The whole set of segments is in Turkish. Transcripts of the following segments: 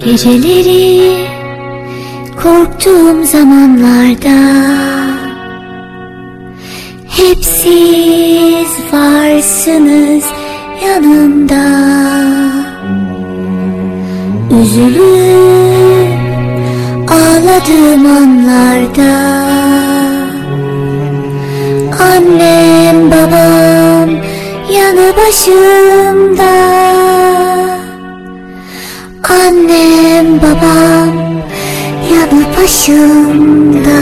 Geceleri korktuğum zamanlarda hep siz varsınız yanımda. Üzülüp ağladığım anlarda annem babam yanı başımda. Annem babam yanı başımda.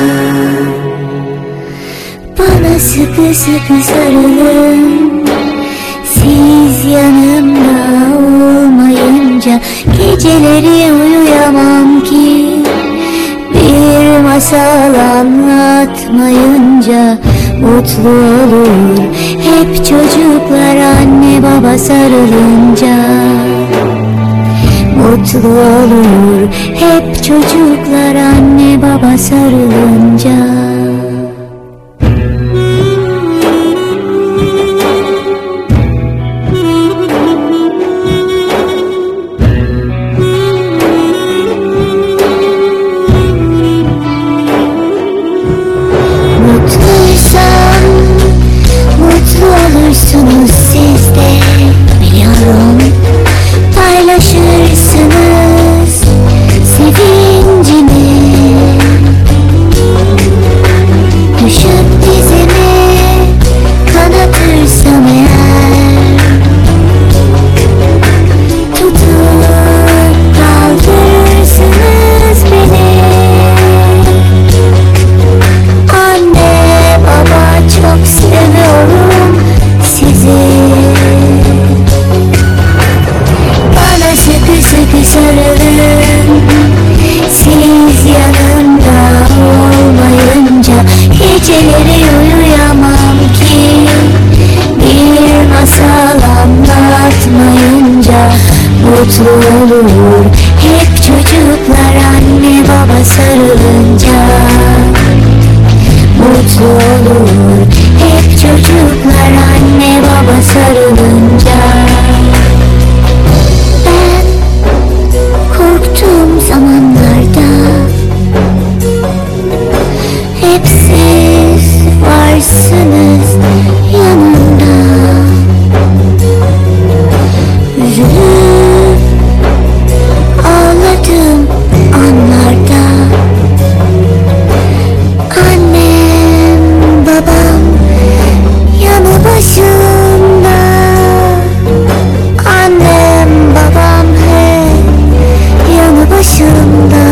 Bana sıkı sıkı sarılın, siz yanımda olmayınca geceleri uyuyamam ki. Bir masal anlatmayınca mutlu olur hep çocuklar anne baba sarılınca. Mutlu olur hep çocuklar anne baba sarılınca. Mutluysam mutlu olursunuz siz de, biliyorum. Paylaşırsınız sevincimi. Düşüp dizime kanatırsam eğer, tutup kaldırırsınız beni. Anne baba çok seviyorum sizi. Bana sıkı sıkı sarılın, siz yanımda olmayınca geceleri uyuyamam ki. Bir masal anlatmayınca mutlu olur hep çocuklar anne baba sarılınca. Mutlu olur hep çocuklar anne baba sarılınca. Ben korktuğum zamanlarda hep siz varsınız yanımda. Üzülüp ağladığım anlarda annem babam yanı başımda. Annem babam hep yanı başımda.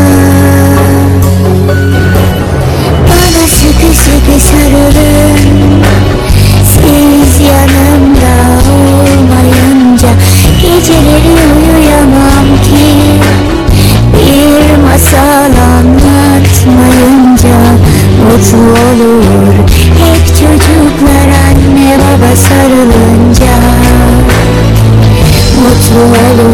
Bana sıkı sıkı sarılın, siz yanımda olmayınca geceleri uyuyamam ki. Bir masal anlatmayınca mutlu olur hep çocuklar anne baba sarılınca. Mutlu olur